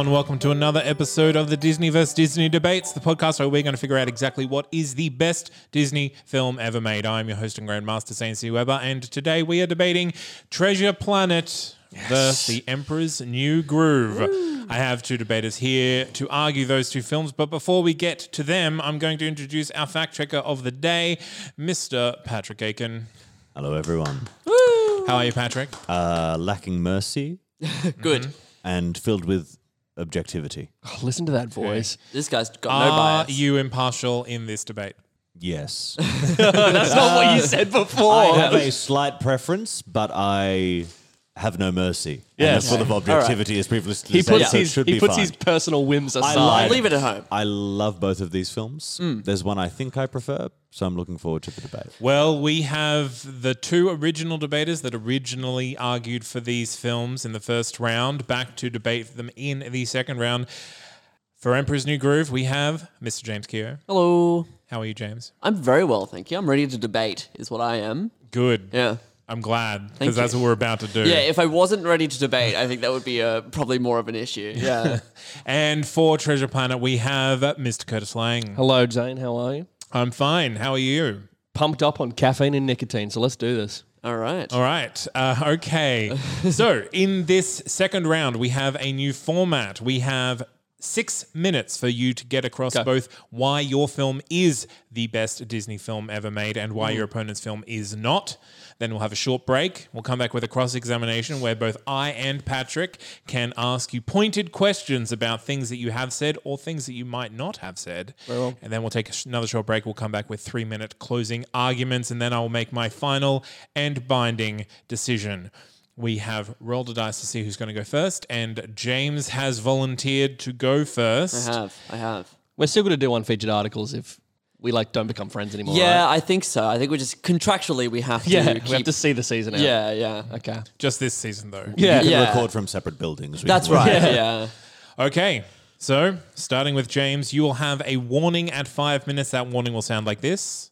and welcome to another episode of the Disney vs. Disney Debates, the podcast where we're going to figure out exactly what is the best Disney film ever made. I'm your host and Grandmaster, Saint C. Weber, and today we are debating Treasure Planet versus The Emperor's New Groove. Woo. I have two debaters here to argue those two films, but before we get to them, I'm going to introduce our fact checker of the day, Mr. Patrick Aiken. Hello, everyone. Woo. How are you, Patrick? Lacking mercy. Good. And filled with objectivity. Oh, listen to that voice. This guy's got no bias. Are you impartial in this debate? Yes. That's not what you said before. I have a slight preference, but I have no mercy. Yes. And that's full of objectivity, as previously He said, puts so it his should be fine. his personal whims aside. I'll leave it at home. I love both of these films. There's one I think I prefer, so I'm looking forward to the debate. Well, we have the two original debaters that originally argued for these films in the first round back to debate them in the second round. For Emperor's New Groove, we have Mr. James Keogh. Hello. How are you, James? I'm very well, thank you. I'm ready to debate, is what I am. Good. Yeah. I'm glad, Thank because that's you. what we're about to do. Yeah, if I wasn't ready to debate, I think that would be probably more of an issue. Yeah. And for Treasure Planet, we have Mr. Curtis Lang. Hello, Jane. How are you? I'm fine. How are you? Pumped up on caffeine and nicotine, so let's do this. All right. All right. Okay. So in this second round, we have a new format. We have 6 minutes for you to get across both why your film is the best Disney film ever made and why your opponent's film is not. Then we'll have a short break. We'll come back with a cross-examination where both I and Patrick can ask you pointed questions about things that you have said or things that you might not have said. Well. And then we'll take another short break. We'll come back with 3-minute closing arguments, and then I will make my final and binding decision. We have rolled a dice to see who's going to go first, and James has volunteered to go first. I have. We're still going to do unfeatured articles if we don't become friends anymore. Yeah, right? I think so. I think we're just contractually we have to We keep... have to see the season out. Yeah. Okay. Just this season, though. Yeah. You can Yeah. record from separate buildings. We That's can work right, it out. yeah. Okay, so starting with James, you will have a warning at 5 minutes. That warning will sound like this.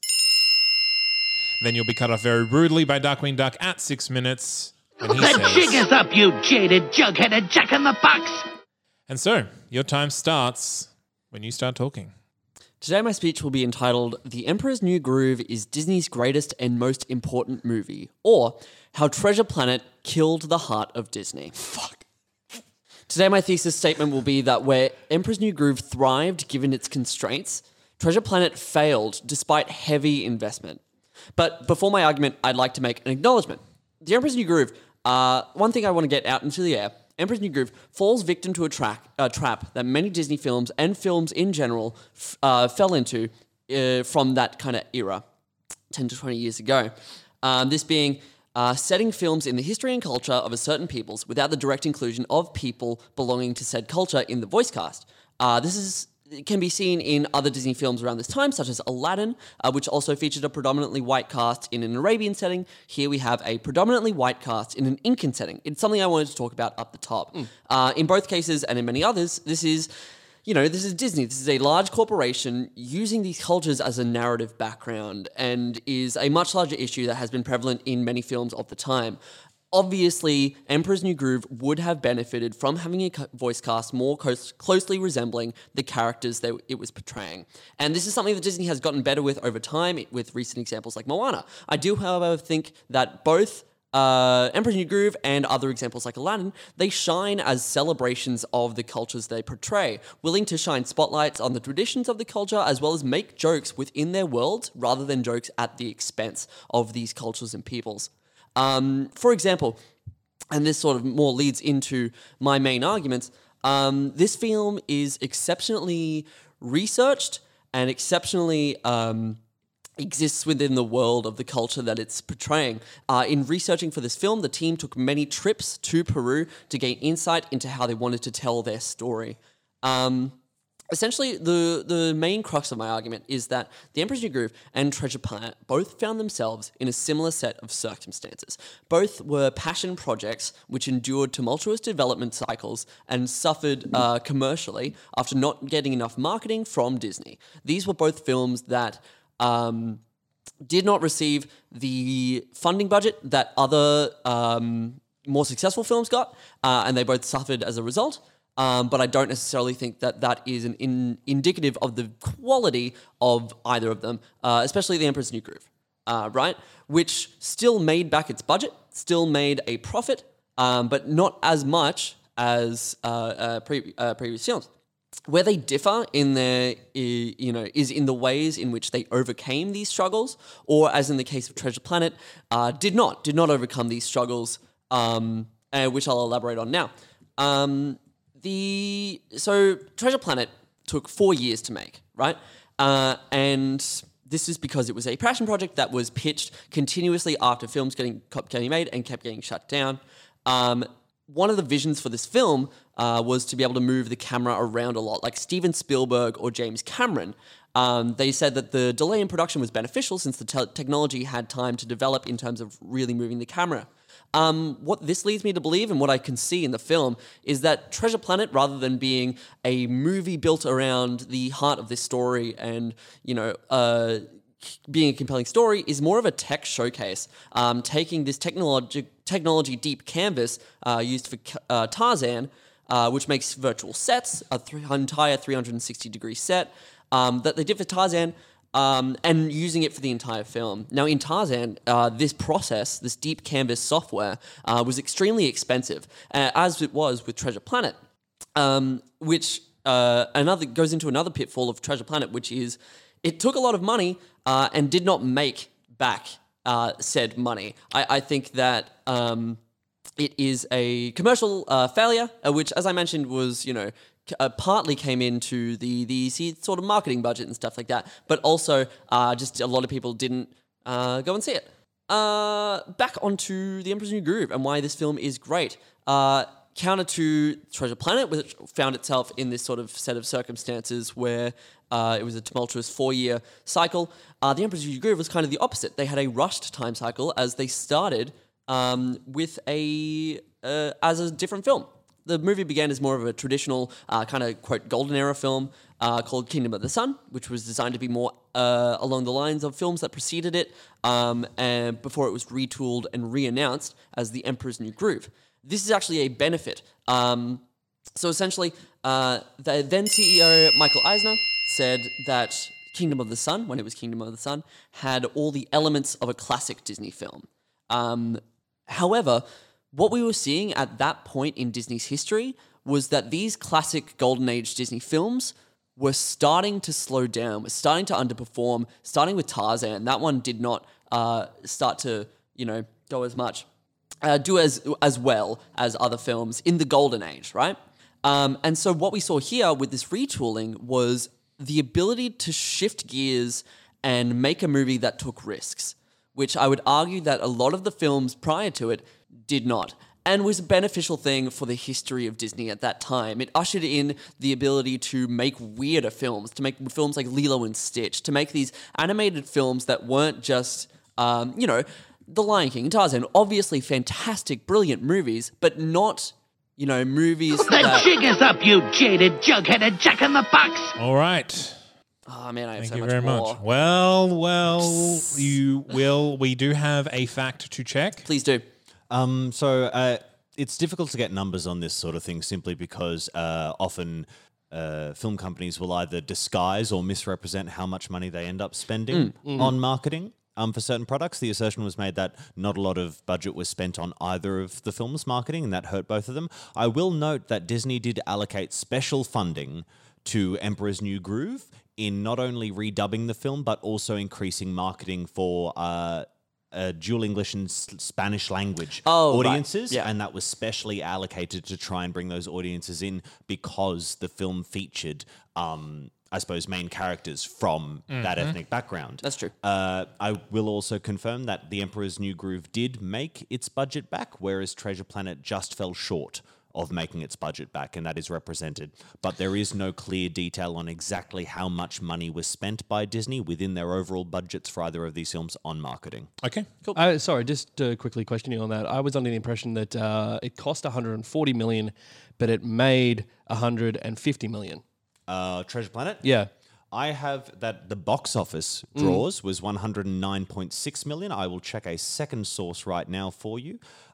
Then you'll be cut off very rudely by Darkwing Duck at 6 minutes. When he The jig says, is up, you jaded, jug-headed jack-in-the-box! and so, your time starts when you start talking. Today my speech will be entitled The Emperor's New Groove is Disney's greatest and most important movie, or How Treasure Planet Killed the Heart of Disney. Fuck. Today my thesis statement will be that where Emperor's New Groove thrived given its constraints, Treasure Planet failed despite heavy investment. But before my argument, I'd like to make an acknowledgement. The Emperor's New Groove, one thing I want to get out into the air, Emperor's New Groove falls victim to a trap that many Disney films and films in general fell into from that kind of era, 10 to 20 years ago. This being setting films in the history and culture of a certain peoples without the direct inclusion of people belonging to said culture in the voice cast. It can be seen in other Disney films around this time, such as Aladdin, which also featured a predominantly white cast in an Arabian setting. Here we have a predominantly white cast in an Incan setting. It's something I wanted to talk about up the top. In both cases and in many others, this is Disney. This is a large corporation using these cultures as a narrative background and is a much larger issue that has been prevalent in many films of the time. Obviously, Emperor's New Groove would have benefited from having a voice cast more closely resembling the characters that it was portraying. And this is something that Disney has gotten better with over time, with recent examples like Moana. I do, however, think that both Emperor's New Groove and other examples like Aladdin, they shine as celebrations of the cultures they portray, willing to shine spotlights on the traditions of the culture as well as make jokes within their worlds rather than jokes at the expense of these cultures and peoples. For example, and this sort of more leads into my main arguments, this film is exceptionally researched and exceptionally exists within the world of the culture that it's portraying. In researching for this film, the team took many trips to Peru to gain insight into how they wanted to tell their story. Essentially, the main crux of my argument is that The Emperor's New Groove and Treasure Planet both found themselves in a similar set of circumstances. Both were passion projects which endured tumultuous development cycles and suffered commercially after not getting enough marketing from Disney. These were both films that did not receive the funding budget that other more successful films got, and they both suffered as a result. but I don't necessarily think that that is indicative of the quality of either of them, especially The Emperor's New Groove, right? Which still made back its budget, still made a profit, but not as much as previous films. Where they differ in their, is in the ways in which they overcame these struggles, or as in the case of Treasure Planet, did not overcome these struggles, which I'll elaborate on now. So Treasure Planet took 4 years to make, right? And this is because it was a passion project that was pitched continuously after films kept getting made and kept getting shut down. One of the visions for this film was to be able to move the camera around a lot, like Steven Spielberg or James Cameron. They said that the delay in production was beneficial since the technology had time to develop in terms of really moving the camera. What this leads me to believe, and what I can see in the film, is that Treasure Planet, rather than being a movie built around the heart of this story and, being a compelling story, is more of a tech showcase, taking this technology deep canvas used for Tarzan, which makes virtual sets, entire 360-degree set that they did for Tarzan, and using it for the entire film. Now, in Tarzan, this process, this deep canvas software, was extremely expensive, as it was with Treasure Planet, which goes into another pitfall of Treasure Planet, which is it took a lot of money and did not make back said money. I think that it is a commercial failure, which, as I mentioned, was, partly came into the sort of marketing budget and stuff like that, but also just a lot of people didn't go and see it. Back onto The Emperor's New Groove and why this film is great. Counter to Treasure Planet, which found itself in this sort of set of circumstances where it was a tumultuous 4-year cycle, The Emperor's New Groove was kind of the opposite. They had a rushed time cycle as they started with as a different film. The movie began as more of a traditional kind of, quote, golden era film called Kingdom of the Sun, which was designed to be more along the lines of films that preceded it, and before it was retooled and re-announced as The Emperor's New Groove. This is actually a benefit. So essentially, the then CEO Michael Eisner said that Kingdom of the Sun, when it was Kingdom of the Sun, had all the elements of a classic Disney film. However, what we were seeing at that point in Disney's history was that these classic Golden Age Disney films were starting to slow down, were starting to underperform, starting with Tarzan. That one did not start to, go as much, do as well as other films in the Golden Age, right? And so what we saw here with this retooling was the ability to shift gears and make a movie that took risks, which I would argue that a lot of the films prior to it did not, and was a beneficial thing for the history of Disney at that time. It ushered in the ability to make weirder films, to make films like Lilo and Stitch, to make these animated films that weren't just, The Lion King, Tarzan, obviously fantastic, brilliant movies, but not, movies The jig is up, you jaded, jug-headed jack-in-the-box! All right. Oh, man, I have Thank so you much very more. much. Well, we do have a fact to check. Please do. It's difficult to get numbers on this sort of thing simply because often film companies will either disguise or misrepresent how much money they end up spending on marketing. For certain products, the assertion was made that not a lot of budget was spent on either of the film's marketing, and that hurt both of them. I will note that Disney did allocate special funding to Emperor's New Groove in not only redubbing the film, but also increasing marketing for dual English and Spanish language audiences. Right. Yeah. And that was specially allocated to try and bring those audiences in because the film featured main characters from that ethnic background. That's true. I will also confirm that The Emperor's New Groove did make its budget back, whereas Treasure Planet just fell short of making its budget back, and that is represented. But there is no clear detail on exactly how much money was spent by Disney within their overall budgets for either of these films on marketing. Okay. Cool. Sorry, just quickly questioning on that. I was under the impression that it cost $140 million, but it made $150 million. Treasure Planet? Yeah. I have that the box office draws was 109.6 million. I will check a second source right now for you.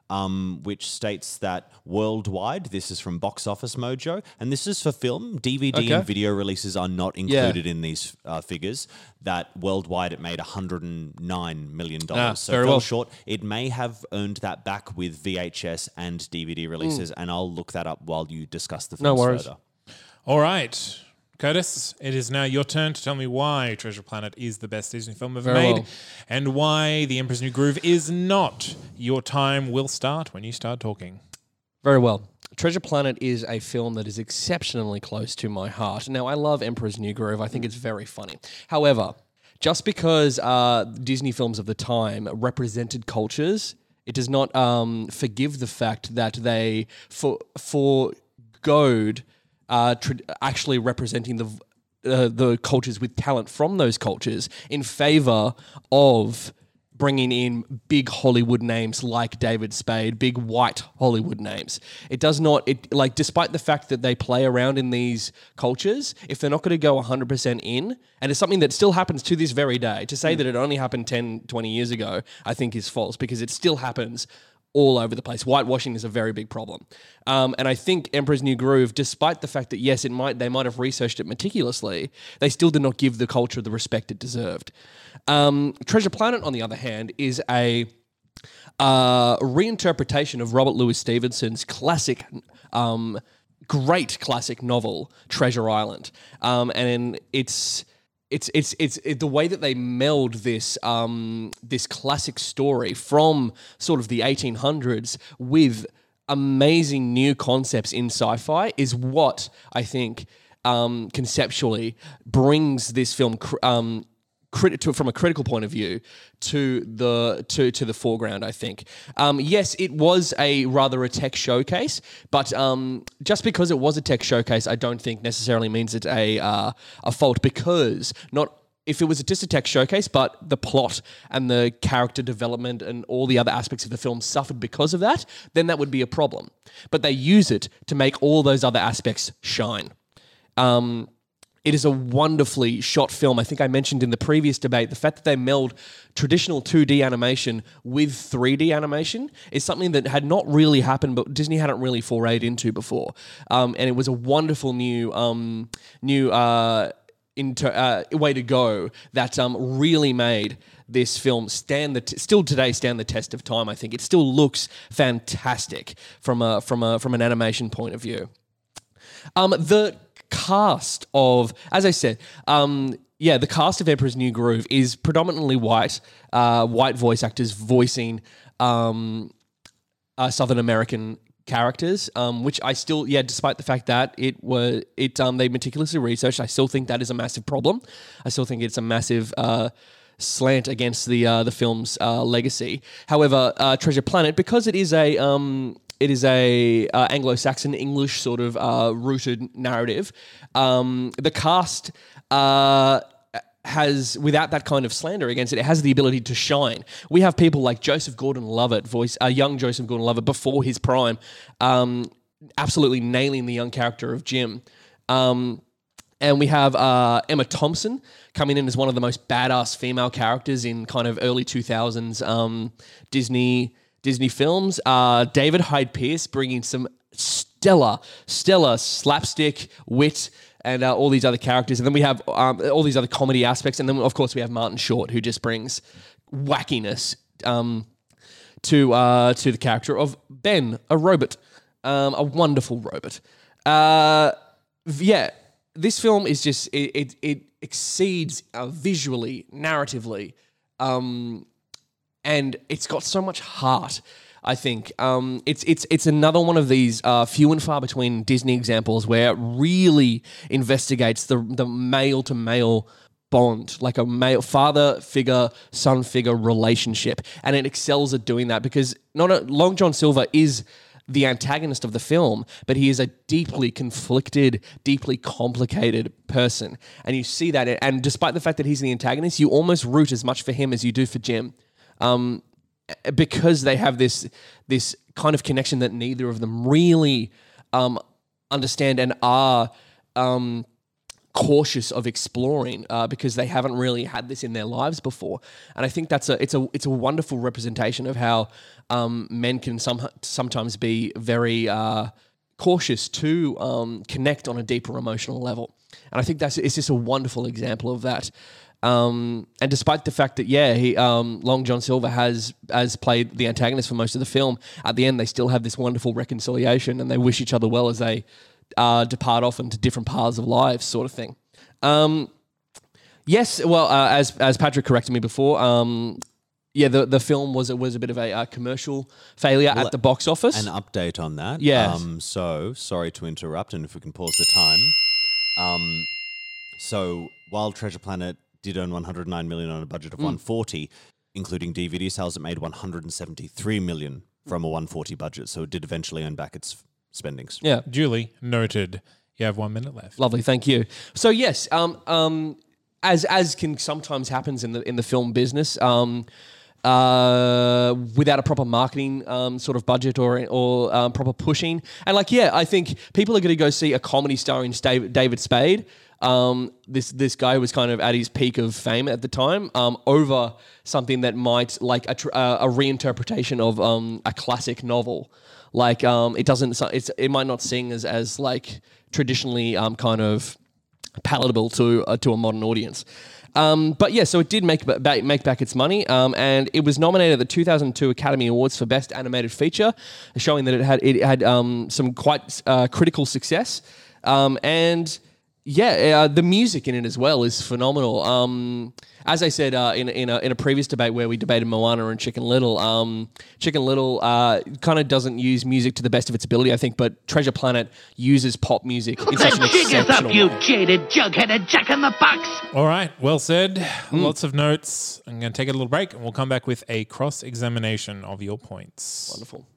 which states that worldwide, this is from Box Office Mojo, and this is for film. DVD and video releases are not included in these figures. That worldwide it made $109 million. So very fell well short. It may have earned that back with VHS and DVD releases, and I'll look that up while you discuss the films further. All right. Curtis, it is now your turn to tell me why Treasure Planet is the best Disney film ever made and why The Emperor's New Groove is not. Your time will start when you start talking. Very well. Treasure Planet is a film that is exceptionally close to my heart. Now, I love Emperor's New Groove. I think it's very funny. However, just because Disney films of the time represented cultures, it does not forgive the fact that they forgoed actually representing the cultures with talent from those cultures in favor of bringing in big Hollywood names like David Spade, big white Hollywood names. It does not, despite the fact that they play around in these cultures, if they're not going to go 100% in, and it's something that still happens to this very day, to say that it only happened 10, 20 years ago, I think is false, because it still happens all over the place. Whitewashing is a very big problem. And I think Emperor's New Groove, despite the fact that, yes, they might have researched it meticulously, they still did not give the culture the respect it deserved. Treasure Planet, on the other hand, is a reinterpretation of Robert Louis Stevenson's classic, great classic novel, Treasure Island. And it's the way that they meld this this classic story from sort of the 1800s with amazing new concepts in sci-fi is what I think conceptually brings this film from a critical point of view to the foreground, I think. Yes, it was a tech showcase, but just because it was a tech showcase, I don't think necessarily means it's a fault, because if it was just a tech showcase, but the plot and the character development and all the other aspects of the film suffered because of that, then that would be a problem. But they use it to make all those other aspects shine. It is a wonderfully shot film. I think I mentioned in the previous debate, the fact that they meld traditional 2D animation with 3D animation is something that had not really happened, but Disney hadn't really forayed into before. And it was a wonderful new way to go that really made this film still today stand the test of time. I think it still looks fantastic from an animation point of view. The cast of, as I said, the cast of Emperor's New Groove is predominantly white voice actors voicing Southern American characters, which I still, despite the fact that they meticulously researched, I still think that is a massive problem. I still think it's a massive slant against the film's legacy. However, Treasure Planet, because it is a Anglo-Saxon English sort of rooted narrative, the cast has, without that kind of slander against it, it has the ability to shine. We have people like Joseph Gordon-Levitt, young Joseph Gordon-Levitt before his prime, absolutely nailing the young character of Jim. And we have Emma Thompson coming in as one of the most badass female characters in kind of early 2000s Disney films. David Hyde Pierce bringing some stellar slapstick wit and all these other characters. And then we have all these other comedy aspects. And then, of course, we have Martin Short, who just brings wackiness to the character of Ben, a robot, a wonderful robot. This film is just, it exceeds visually, narratively, and it's got so much heart. I think it's another one of these few and far between Disney examples where it really investigates the male to male bond, like a male father figure, son figure relationship, and it excels at doing that because Long John Silver is the antagonist of the film, but he is a deeply conflicted, deeply complicated person, and you see that. And despite the fact that he's the antagonist, you almost root as much for him as you do for Jim. Because they have this kind of connection that neither of them really understand and are cautious of exploring because they haven't really had this in their lives before. And I think it's a wonderful representation of how men can sometimes be very cautious to connect on a deeper emotional level. And I think it's just a wonderful example of that. And despite the fact that, Long John Silver has played the antagonist for most of the film, at the end they still have this wonderful reconciliation and they wish each other well as they depart off into different paths of lives, sort of thing. Yes, well, as Patrick corrected me before, the film was a bit of a commercial failure at the box office. An update on that. Yeah. So, sorry to interrupt, and if we can pause the time. So, while Treasure Planet did earn $109 million on a budget of $140, including DVD sales, it made $173 million from a $140 budget. So it did eventually earn back its spendings. Yeah. Duly noted. You have 1 minute left. Lovely, thank you. So yes, as can sometimes happens in the film business, without a proper marketing sort of budget or proper pushing, and I think people are going to go see a comedy starring David Spade. This guy who was kind of at his peak of fame at the time, over something that might like a reinterpretation of a classic novel. It might not sing as like traditionally kind of palatable to a modern audience. But yeah, so it did make back its money, and it was nominated at the 2002 Academy Awards for Best Animated Feature, showing that it had some quite critical success, and. Yeah, the music in it as well is phenomenal. As I said in a previous debate where we debated Moana and Chicken Little, kind of doesn't use music to the best of its ability, I think, but Treasure Planet uses pop music in such an The jig is up, exceptional you way. jaded jug-headed jack-in-the-box! All right, well said. Lots of notes. I'm going to take a little break and we'll come back with a cross-examination of your points. Wonderful.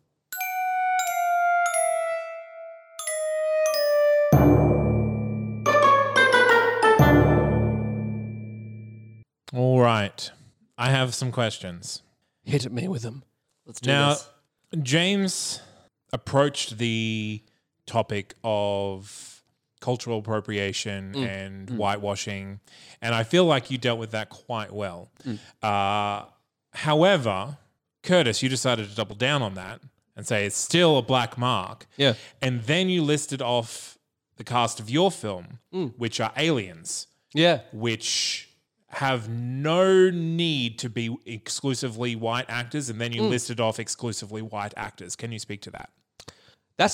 All right. I have some questions. Hit at me with them. Let's do Now, this. James approached the topic of cultural appropriation and whitewashing, and I feel like you dealt with that quite well. However, Curtis, you decided to double down on that and say it's still a black mark. Yeah. And then you listed off the cast of your film, which are aliens, Yeah. which have no need to be exclusively white actors, and then you listed off exclusively white actors. Can you speak to that? That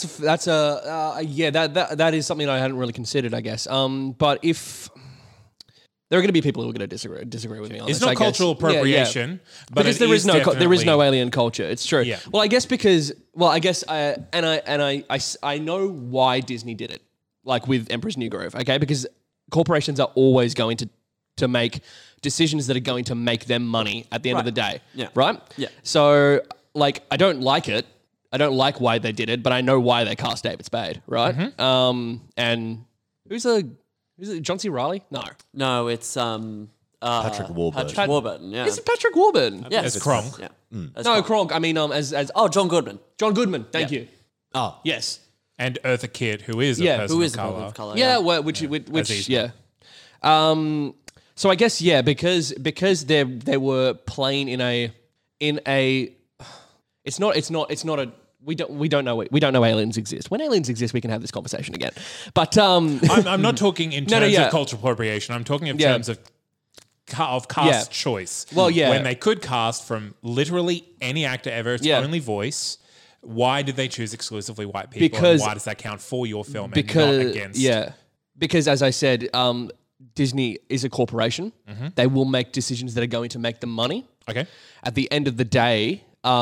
is something I hadn't really considered, I guess. But if there are going to be people who are going to disagree with me on It's this, not I guess. cultural appropriation, but because it there is is no definitely- alien culture. It's true. Yeah. Well, I guess I know why Disney did it, like with Emperor's New Groove. Okay, because corporations are always going to make decisions that are going to make them money at the end of the day. Yeah. Right? Yeah. So, like, I don't like it. I don't like why they did it, but I know why they cast David Spade, right? And who's it? John C. Reilly? No, it's Patrick Warburton. Patrick Warburton, yeah. Is it Patrick Warburton? Yeah. It's Kronk. Yeah. No, Kronk. I mean, as John Goodman. John Goodman. Thank Yeah. you. Oh, Yes. And Eartha Kitt, who is Yeah, a person Who of is a color. person of color? Yeah, well, which Aziz. yeah. So I guess because they were playing in a it's not a we don't know aliens exist. When aliens exist, we can have this conversation again. But I'm not talking in terms yeah. of cultural appropriation. I'm talking in Yeah. terms of cast choice. Well, yeah. When they could cast from literally any actor ever, its Yeah. only voice. Why did they choose exclusively white people? Because- and why does that count for your film and because not against? because as I said, Disney is a corporation. Mm-hmm. They will make decisions that are going to make them money. Okay. At the end of the day,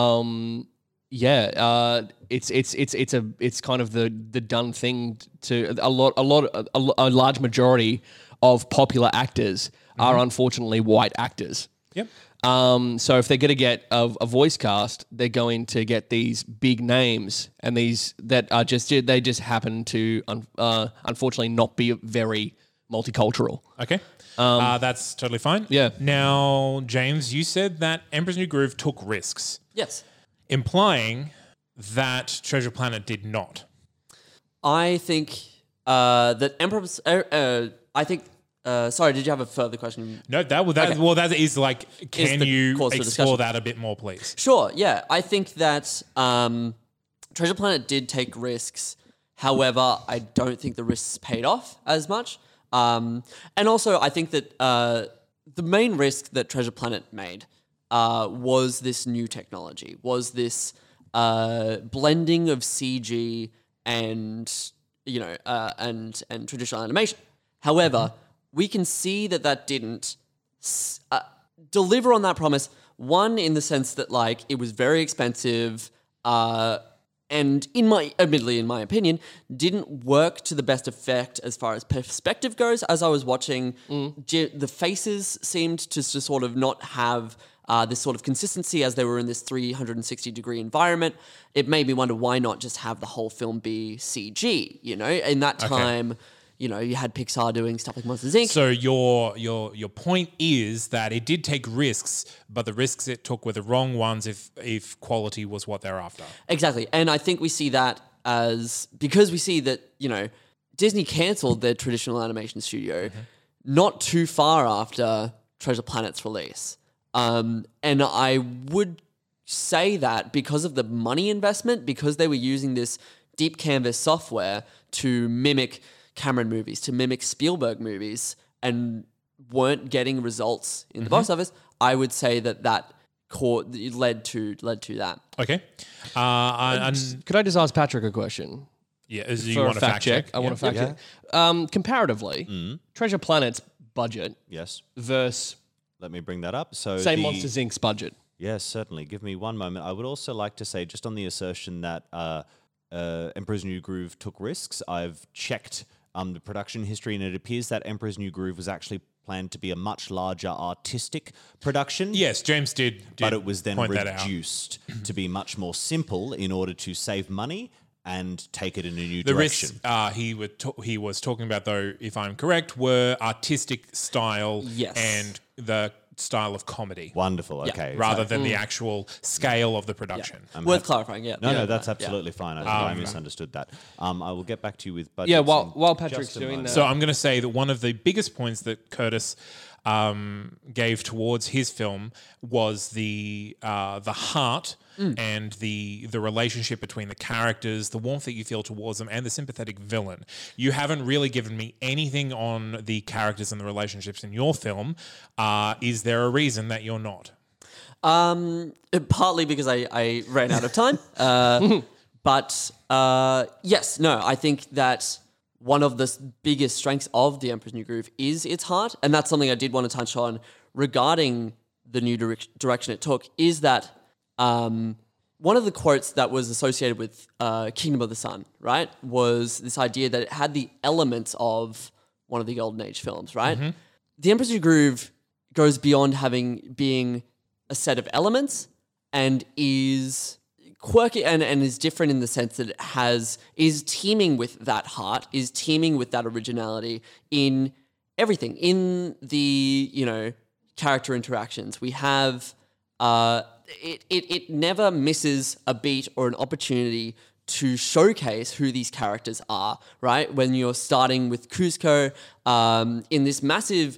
it's kind of the done thing to a large majority of popular actors are unfortunately white actors. Yep. So if they're going to get a voice cast, they're going to get these big names, and these that are they just happen to unfortunately not be very multicultural. Okay. That's totally fine. Yeah. Now, James, you said that Emperor's New Groove took risks, Yes. implying that Treasure Planet did not. I think that I think. Sorry, did you have a further question? No, that is like, can the you cause for explore discussion. that a bit more, please? Sure, yeah. I think that Treasure Planet did take risks. However, I don't think the risks paid off as much. And also, I think that the main risk that Treasure Planet made was this new technology, was this blending of CG and and traditional animation. However, we can see that didn't deliver on that promise. One, in the sense that like it was very expensive, and admittedly, in my opinion, didn't work to the best effect as far as perspective goes. As I was watching, the faces seemed to sort of not have this sort of consistency as they were in this 360-degree environment. It made me wonder, why not just have the whole film be CG? You know, in that time, you know, you had Pixar doing stuff like Monsters, Inc. So your point is that it did take risks, but the risks it took were the wrong ones if quality was what they're after. Exactly. And I think we see that because we see that, you know, Disney cancelled their traditional animation studio not too far after Treasure Planet's release. And I would say that because of the money investment, because they were using this deep canvas software to mimic Cameron movies, to mimic Spielberg movies, and weren't getting results in the box office, I would say that led to that. Okay. Could I just ask Patrick a question? Yeah, you For want a to fact check? I Yeah. want to fact check. Comparatively, Treasure Planet's budget Yes. versus, Let me bring that up. So say, the- Monsters Inc.'s budget. Yes, certainly. Give me one moment. I would also like to say, just on the assertion that Emperor's New Groove took risks, I've checked the production history, and it appears that Emperor's New Groove was actually planned to be a much larger artistic production. Yes, James did But it was then point that out. reduced to be much more simple in order to save money and take it in a new The direction. risks he was talking about, though, if I'm correct, were artistic style Yes. and the style of comedy, Wonderful. Okay. rather than the actual scale of the production. Worth clarifying, yeah. No, that's absolutely fine. I misunderstood that. I will get back to you with budgets. Yeah, in while just Patrick's a doing moment. that. So I'm going to say that one of the biggest points that Curtis gave towards his film was the heart and the relationship between the characters, the warmth that you feel towards them, and the sympathetic villain. You haven't really given me anything on the characters and the relationships in your film. Is there a reason that you're not? Partly because I ran out of time. But yes, no, I think that one of the biggest strengths of The Emperor's New Groove is its heart. And that's something I did want to touch on regarding the new direction it took, is that one of the quotes that was associated with Kingdom of the Sun, right, was this idea that it had the elements of one of the Golden Age films, right? The Emperor's New Groove goes beyond being a set of elements and is quirky and is different in the sense that it is teeming with that heart, is teeming with that originality in everything, in the, you know, character interactions. We have it never misses a beat or an opportunity to showcase who these characters are, right? When you're starting with Kuzco in this massive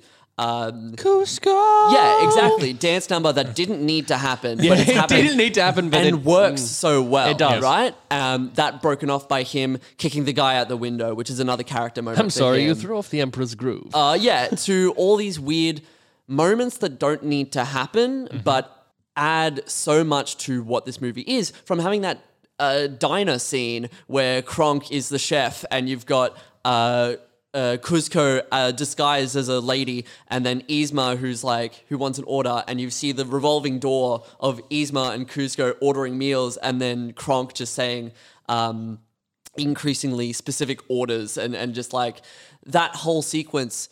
Cusco! yeah, exactly. Dance number that didn't need to happen. Yeah, but it's it happened didn't need to happen, but and it works so well. It does. Right? That broken off by him kicking the guy out the window, which is another character moment. I'm sorry, you him. threw off the Emperor's Groove. Yeah, to all these weird moments that don't need to happen, but add so much to what this movie is. From having that diner scene where Kronk is the chef and you've got Kuzco disguised as a lady, and then Yzma who wants an order, and you see the revolving door of Yzma and Kuzco ordering meals, and then Kronk just saying increasingly specific orders, and just like that whole sequence,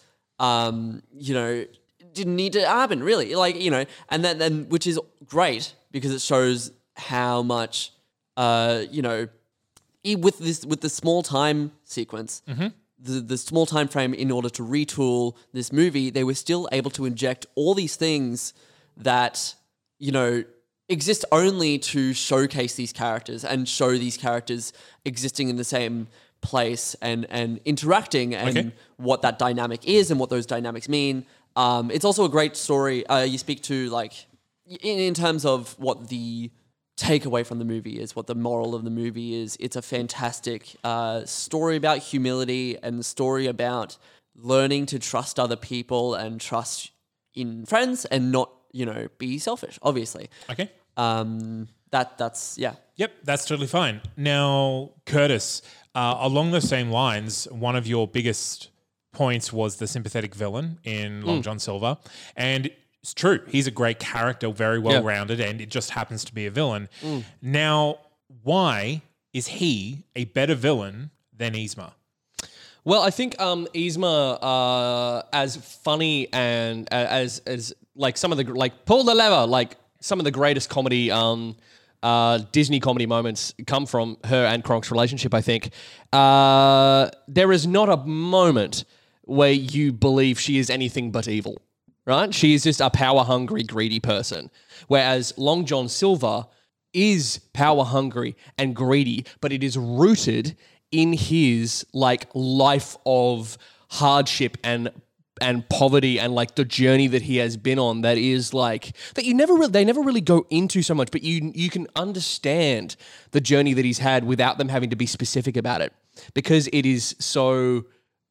didn't need to happen really, and then which is great because it shows how much with the small time sequence. The small time frame in order to retool this movie, they were still able to inject all these things that, exist only to showcase these characters and show these characters existing in the same place and interacting and what that dynamic is and what those dynamics mean. It's also a great story. You speak to like in terms of what the takeaway from the movie is, what the moral of the movie is. It's a fantastic story about humility and the story about learning to trust other people and trust in friends and not, be selfish, obviously. Okay. That's yeah. Yep, that's totally fine. Now, Curtis, along the same lines, one of your biggest points was the sympathetic villain in Long John Silver. And it's true, he's a great character, very well-rounded, and it just happens to be a villain. Now, why is he a better villain than Yzma? Well, I think Yzma, as funny and as like some of the like pull the lever, like some of the greatest comedy, Disney comedy moments come from her and Kronk's relationship. I think there is not a moment where you believe she is anything but evil, right? She is just a power-hungry, greedy person, whereas Long John Silver is power-hungry and greedy, but it is rooted in his like life of hardship and poverty and like the journey that he has been on that is like that they never really go into so much, but you can understand the journey that he's had without them having to be specific about it, because it is so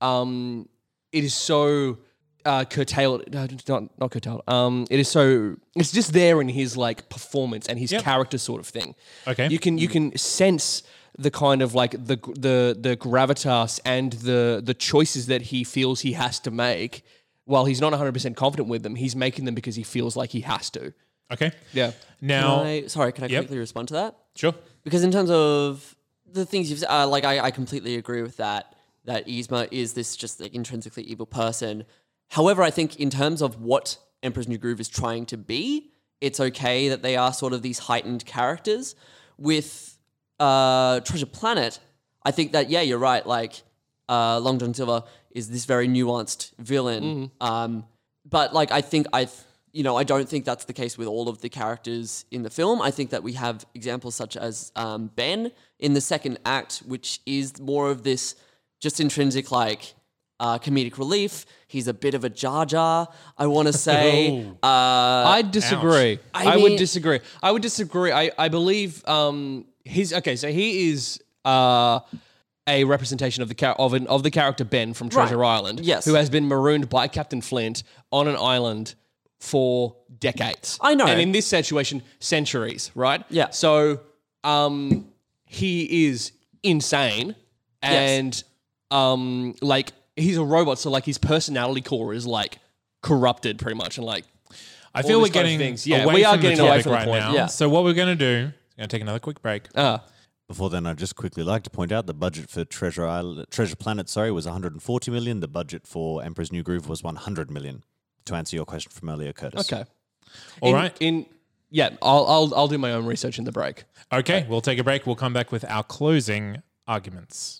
curtailed. Not curtailed. It's just there in his like performance and his character sort of thing. Okay. You can sense the kind of like the gravitas and the choices that he feels he has to make. While he's not 100% confident with them, he's making them because he feels like he has to. Okay. Yeah. Now, Can I quickly respond to that? Sure. Because in terms of the things you've said, I completely agree with that Yzma is this just like intrinsically evil person. However, I think in terms of what Emperor's New Groove is trying to be, it's okay that they are sort of these heightened characters. With Treasure Planet, I think that, you're right, like Long John Silver is this very nuanced villain. But like I don't think that's the case with all of the characters in the film. I think that we have examples such as Ben in the second act, which is more of this just intrinsic like comedic relief. He's a bit of a Jar Jar, I want to say. I disagree. I would mean- disagree. I believe so he is a representation of the character Ben from Treasure Island, Yes. who has been marooned by Captain Flint on an island for decades. I know. And in this situation, centuries, right? Yeah. So he is insane and like he's a robot, so like his personality core is like corrupted pretty much, and like I feel all we're these kind of getting things. Yeah, away we are from getting the away topic from the right point. now. Yeah. So what we're going to do is going to take another quick break. Before then, I'd just quickly like to point out the budget for Treasure Planet, was 140 million. The budget for Emperor's New Groove was 100 million. To answer your question from earlier, Curtis. Okay. All right. I'll do my own research in the break. Okay, we'll take a break. We'll come back with our closing arguments.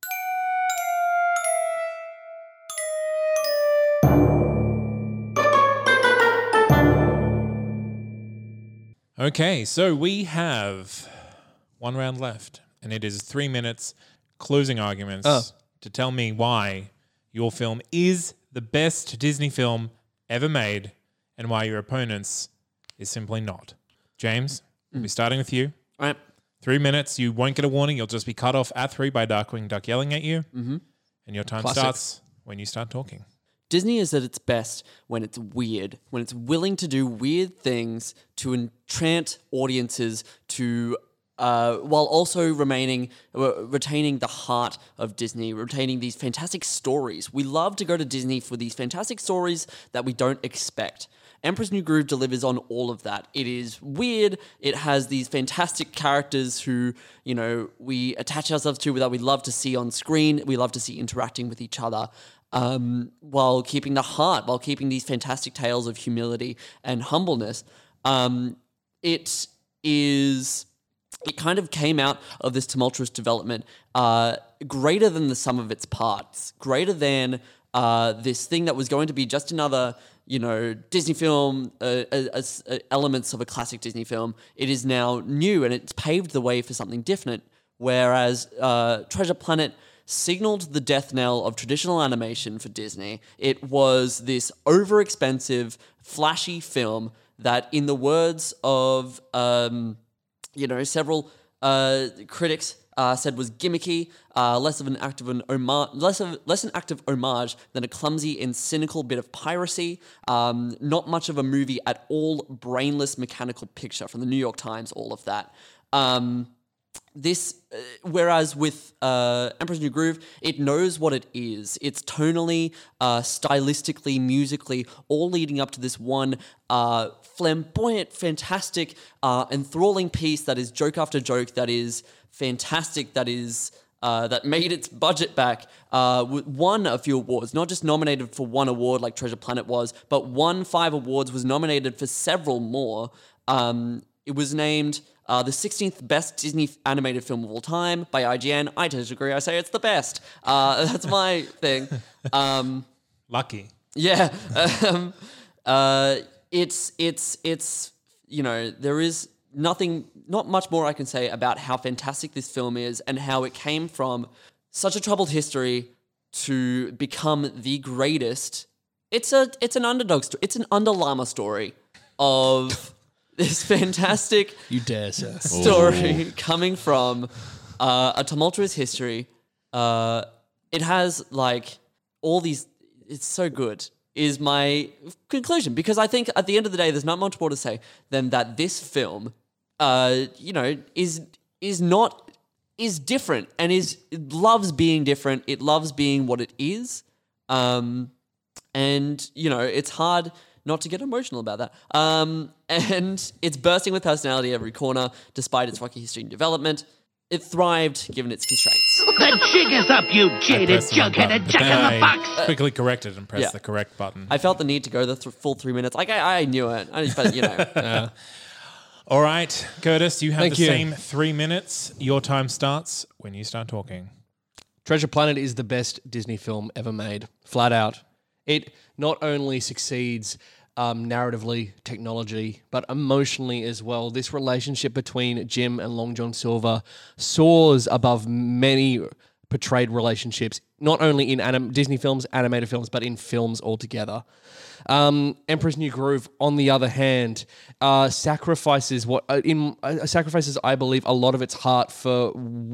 Okay, so we have one round left, and it is 3 minutes closing arguments to tell me why your film is the best Disney film ever made and why your opponent's is simply not. James, we'll be starting with you. All right. 3 minutes. You won't get a warning. You'll just be cut off at 3 by Darkwing Duck yelling at you. Mm-hmm. And your time Classic. starts when you start talking. Disney is at its best when it's weird, when it's willing to do weird things to entrant audiences to, while also retaining the heart of Disney, retaining these fantastic stories. We love to go to Disney for these fantastic stories that we don't expect. Emperor's New Groove delivers on all of that. It is weird. It has these fantastic characters who, we attach ourselves to, that we love to see on screen. We love to see interacting with each other. While keeping the heart, while keeping these fantastic tales of humility and humbleness. It kind of came out of this tumultuous development, greater than the sum of its parts, greater than this thing that was going to be just another, Disney film, elements of a classic Disney film. It is now new, and it's paved the way for something different. Whereas Treasure Planet signaled the death knell of traditional animation for Disney. It was this overexpensive, flashy film that, in the words of several critics, said was gimmicky, less an act of homage than a clumsy and cynical bit of piracy. Not much of a movie at all, brainless mechanical picture from the New York Times, all of that. Whereas with Emperor's New Groove, it knows what it is. It's tonally, stylistically, musically, all leading up to this one flamboyant, fantastic, enthralling piece that is joke after joke, that is fantastic, that made its budget back, won a few awards, not just nominated for one award like Treasure Planet was, but won 5 awards, was nominated for several more. It was named the 16th best Disney animated film of all time by IGN. I disagree. I say it's the best. That's my thing. Lucky. Yeah. It's there is not much more I can say about how fantastic this film is and how it came from such a troubled history to become the greatest. It's an underdog story. It's an Under-Llama story of this fantastic You dare, sir. story coming from a tumultuous history. It has all these. It's so good. Is my conclusion, because I think at the end of the day, there's not much more to say than that this film, is different and it loves being different. It loves being what it is, and it's hard not to get emotional about that. And it's bursting with personality every corner, despite its rocky history and development. It thrived given its constraints. The jig is up, you jaded Press the wrong jug-headed button, jack but in then the I box. quickly corrected and pressed Yeah. the correct button. I felt the need to go the full 3 minutes. I knew it. But All right, Curtis, you have Thank the you. same 3 minutes. Your time starts when you start talking. Treasure Planet is the best Disney film ever made, flat out. It not only succeeds narratively, technology, but emotionally as well. This relationship between Jim and Long John Silver soars above many portrayed relationships, not only in Disney films, animated films, but in films altogether. Emperor's New Groove, on the other hand, sacrifices, I believe, a lot of its heart for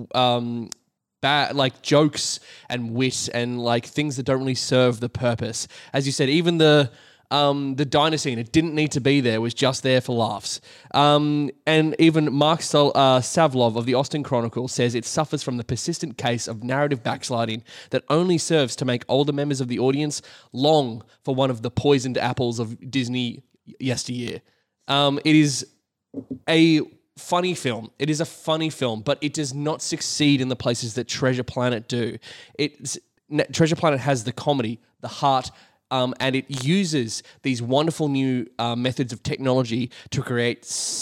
bad, jokes and wit and things that don't really serve the purpose. As you said, even the diner scene, it didn't need to be there, it was just there for laughs. And even Mark Savlov of the Austin Chronicle says it suffers from the persistent case of narrative backsliding that only serves to make older members of the audience long for one of the poisoned apples of Disney yesteryear. It is a funny film. It is a funny film, but it does not succeed in the places that Treasure Planet do. Treasure Planet has the comedy, the heart, and it uses these wonderful new methods of technology to create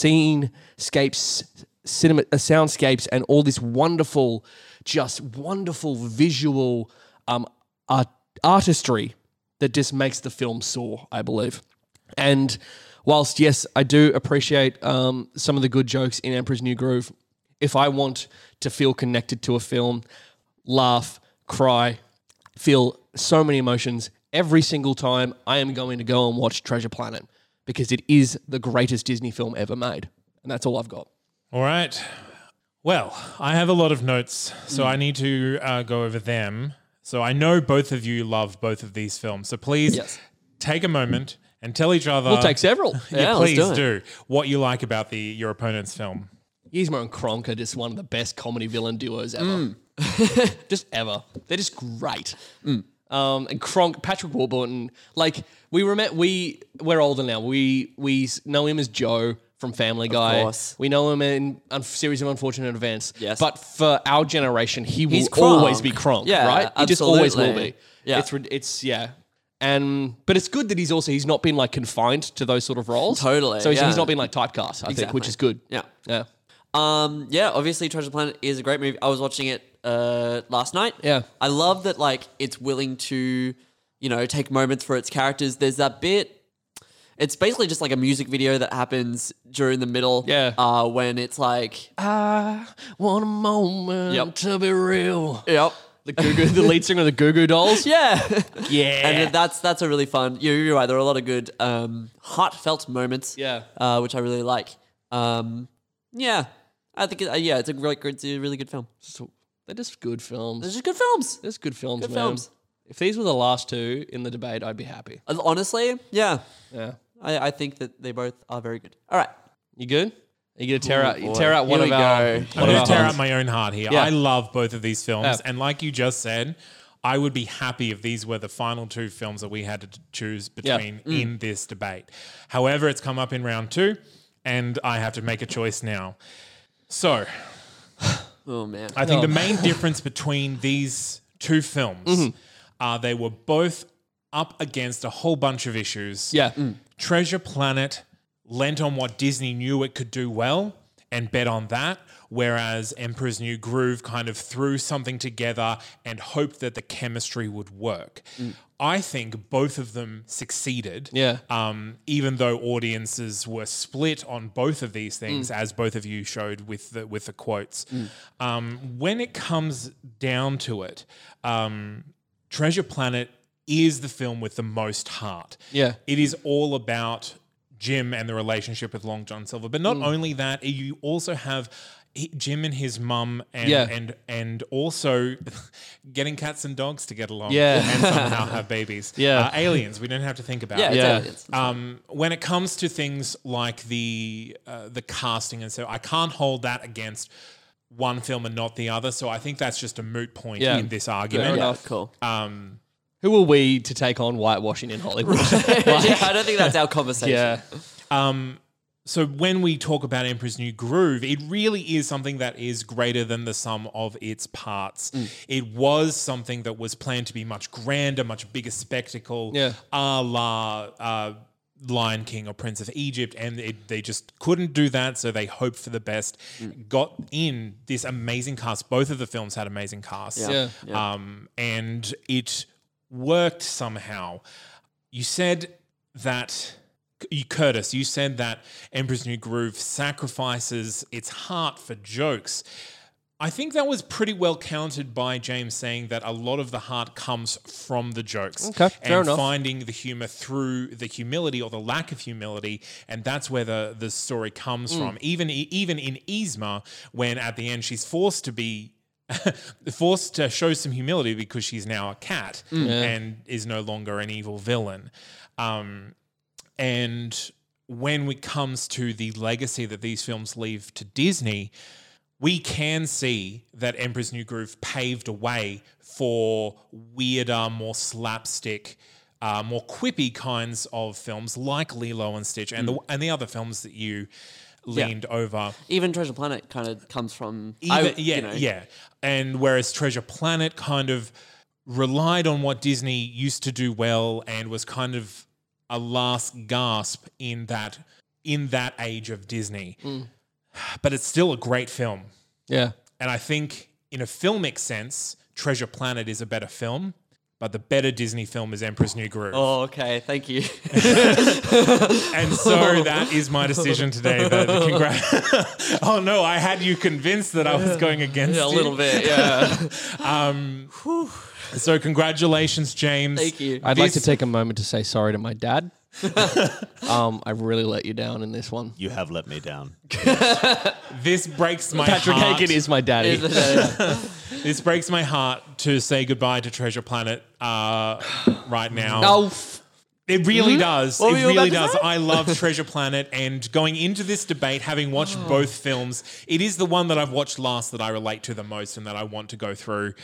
soundscapes, and all this wonderful visual artistry that just makes the film soar, I believe. And whilst, yes, I do appreciate some of the good jokes in Emperor's New Groove, if I want to feel connected to a film, laugh, cry, feel so many emotions, every single time, I am going to go and watch Treasure Planet because it is the greatest Disney film ever made. And that's all I've got. All right. Well, I have a lot of notes, so I need to go over them. So I know both of you love both of these films. So please take a moment and tell each other. We'll take several. Yeah, please let's do it. what you like about your opponent's film. Gizmo and Kronk are just one of the best comedy villain duos ever. Just ever. They're just great. And Kronk, Patrick Warburton, we're older now. We know him as Joe from Family Guy. course. We know him in a series of unfortunate events. Yes. But for our generation, he will He's Kronk. always be Kronk, Yeah, right? He just always will absolutely. be. Yeah. It's but it's good that he's not been confined to those sort of roles. Totally, So he's yeah. not been typecast, I think, which Exactly. is good. Yeah. Yeah. Obviously Treasure Planet is a great movie. I was watching it last night. Yeah. I love that it's willing to, take moments for its characters. There's that bit, it's basically just a music video that happens during the middle. Yeah. When it's I want a moment Yep. to be real. Yep. the lead singer of the Goo Goo Dolls. Yeah. Yeah. And that's a really fun. You're right. There are a lot of good heartfelt moments. Yeah. Which I really like. Yeah. I think it's a really good film. So, they're just good films. They're just good films. There's good films, Good man. films. If these were the last two in the debate, I'd be happy. Honestly, yeah. Yeah. I think that they both are very good. All right. You good? Are you gonna tear out? You boy. tear out one Here of we our. go. I'm one of going our to tear hearts. out my own heart here. Yeah. I love both of these films. Yeah. And like you just said, I would be happy if these were the final two films that we had to choose between in this debate. However, it's come up in round 2, and I have to make a choice now. So Oh man. I think the main difference between these two films are they were both up against a whole bunch of issues. Yeah. Treasure Planet lent on what Disney knew it could do well and bet on that, whereas Emperor's New Groove kind of threw something together and hoped that the chemistry would work. I think both of them succeeded. Yeah. Even though audiences were split on both of these things, as both of you showed with the quotes. When it comes down to it, Treasure Planet is the film with the most heart. Yeah. It is all about Jim and the relationship with Long John Silver. But not only that, you also have Jim and his mum and also getting cats and dogs to get along and somehow have babies. Yeah. Aliens, we don't have to think about Yeah. it. It's Yeah. aliens. When it comes to things like the casting and so, I can't hold that against one film and not the other. So I think that's just a moot point Yeah. in this Fair argument. Yeah, enough. cool. Who are we to take on whitewashing in Hollywood? Yeah, I don't think that's our conversation. yeah. So when we talk about Emperor's New Groove, it really is something that is greater than the sum of its parts. It was something that was planned to be much grander, much bigger spectacle, a la Lion King or Prince of Egypt, and they just couldn't do that, so they hoped for the best. Got in this amazing cast. Both of the films had amazing casts. Yeah. And it worked somehow. You said that... Curtis, you said that Emperor's New Groove sacrifices its heart for jokes. I think that was pretty well countered by James saying that a lot of the heart comes from the jokes. Okay, fair and enough. finding the humor through the humility or the lack of humility, and that's where the story comes from. Even in Yzma, when at the end she's forced to show some humility because she's now a cat and is no longer an evil villain. And when it comes to the legacy that these films leave to Disney, we can see that Emperor's New Groove paved a way for weirder, more slapstick, more quippy kinds of films like Lilo and Stitch and the other films that you leaned over. Even Treasure Planet kind of comes from... And whereas Treasure Planet kind of relied on what Disney used to do well and was kind of a last gasp in that age of Disney. But it's still a great film. Yeah. And I think in a filmic sense, Treasure Planet is a better film, but the better Disney film is Emperor's New Groove. Oh, okay. Thank you. And so that is my decision today. Oh no, I had you convinced that I was going against A you. little bit, yeah. So congratulations, James. Thank you. I'd like to take a moment to say sorry to my dad. I really let you down in this one. You have let me down. This breaks my Patrick heart. Haken is my daddy. This breaks my heart to say goodbye to Treasure Planet right now. Oh, It really does. What were It you really about to does. I love Treasure Planet, and going into this debate, having watched both films, it is the one that I've watched last that I relate to the most and that I want to go through.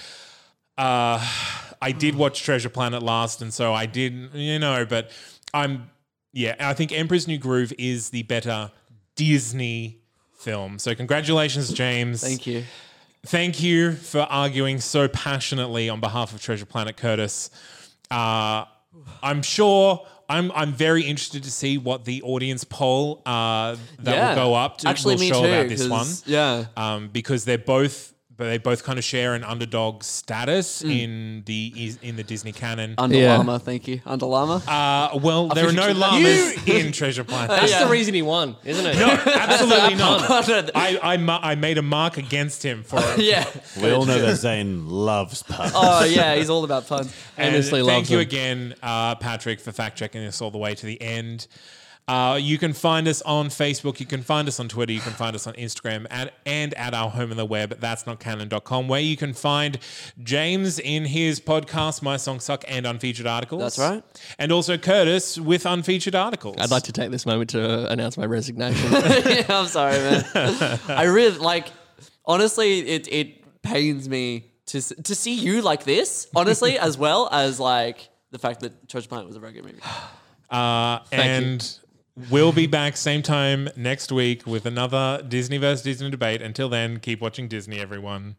I did watch Treasure Planet last, and so I did, but I think Emperor's New Groove is the better Disney film. So congratulations, James. Thank you. Thank you for arguing so passionately on behalf of Treasure Planet, Curtis. I'm sure I'm very interested to see what the audience poll that will go up to Actually, will me show too, about this one. 'cause- Yeah. Because they're both but they both kind of share an underdog status in the Disney canon. Under Yeah. llama, thank you. Under llama. Well, there are no llamas in Treasure Planet. That's Yeah. the reason he won, isn't it? No, absolutely not. No. I made a mark against him for it. Yeah. We all know that Zane loves puns. Oh yeah, he's all about puns. And Famously thank loves you them. again, Patrick, for fact checking us all the way to the end. You can find us on Facebook. You can find us on Twitter. You can find us on Instagram and at our home on the web, that's not canon.com, where you can find James in his podcast, My Song Suck, and Unfeatured Articles. That's right. And also Curtis with Unfeatured Articles. I'd like to take this moment to announce my resignation. Yeah, I'm sorry, man. I really honestly, it pains me to see you like this, honestly, as well as like the fact that Treasure Planet was a very good movie. And we'll be back same time next week with another Disney vs. Disney debate. Until then, keep watching Disney, everyone.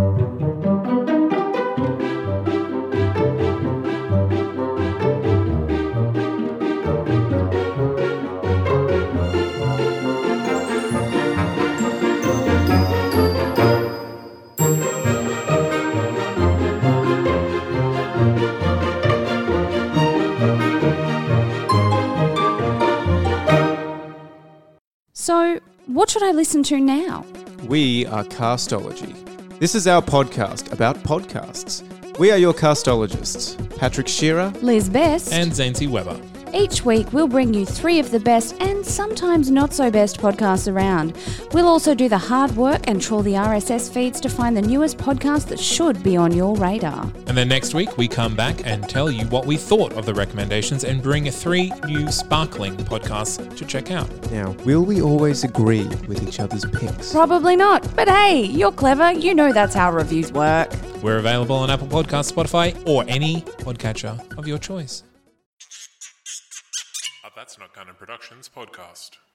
So, what should I listen to now? We are Castology. This is our podcast about podcasts. We are your castologists, Patrick Shearer. Liz Best. And Zancy Weber. Each week, we'll bring you 3 of the best and sometimes not so best podcasts around. We'll also do the hard work and trawl the RSS feeds to find the newest podcast that should be on your radar. And then next week, we come back and tell you what we thought of the recommendations and bring 3 new sparkling podcasts to check out. Now, will we always agree with each other's picks? Probably not, but hey, you're clever. You know that's how reviews work. We're available on Apple Podcasts, Spotify, or any podcatcher of your choice. That's Not Canon Productions podcast.